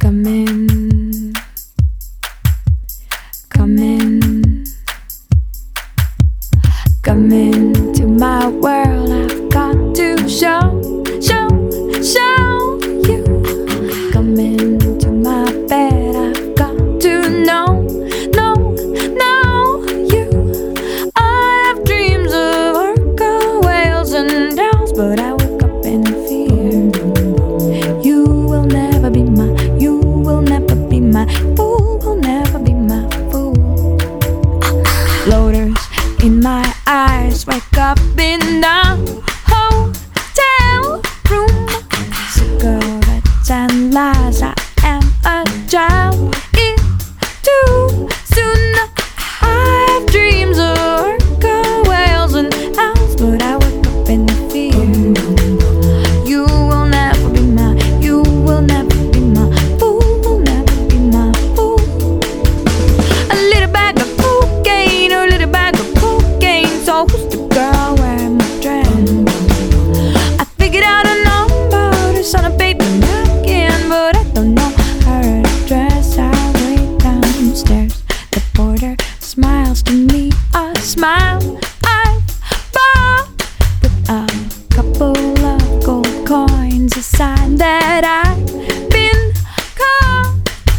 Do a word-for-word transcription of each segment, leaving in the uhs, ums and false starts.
Come in, come in, come into my world. I've got to show, show, show you. Come into my bed. I've got to know, know, know you. I have dreams of orca whales and owls, but I wake up in fear. You will never be my, you will never be my fool, will never be my fool. Floaters in my eyes, wake up in the hotel room. Cigarettes and lies, I am a child. It's too soon. I have dreams of orca whales and owls, but I wake up in fear. You will never be my, you will never be my fool, will never be my fool. A little bag of cocaine, a little bag of cocaine. So who's the girl wearing my dress? I figured out a number to sign a paper napkin, but I don't know her address. I wait downstairs. The porter smiles to me, a smile I bought with a couple of gold coins, a sign that I've been caught.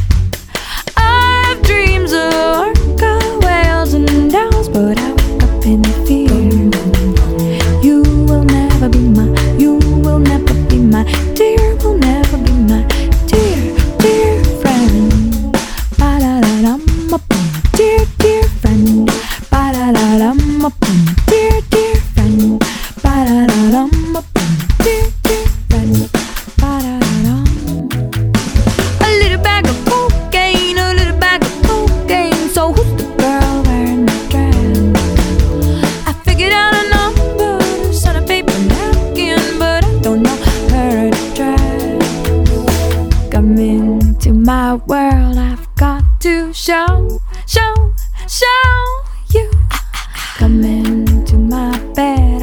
I have dreams of orca whales and owls, but I wake up in fear. You will never be my, you will never be my dear, will never be my dear, dear friend. Ba-da-da-dum-a-bum, dear, dear friend. Ba-da-da-dum-a-bum, dear, dear friend. Ba-da-da-dum-a-bum, dear, dear friend. Ba-da-da-dum. A little bag of cocaine, a little bag of cocaine. So who's the girl wearing the dress? I figured out a number to sign a paper napkin, but I don't know her address. Come into my world. I've got to show, show, show you. Come into my bed.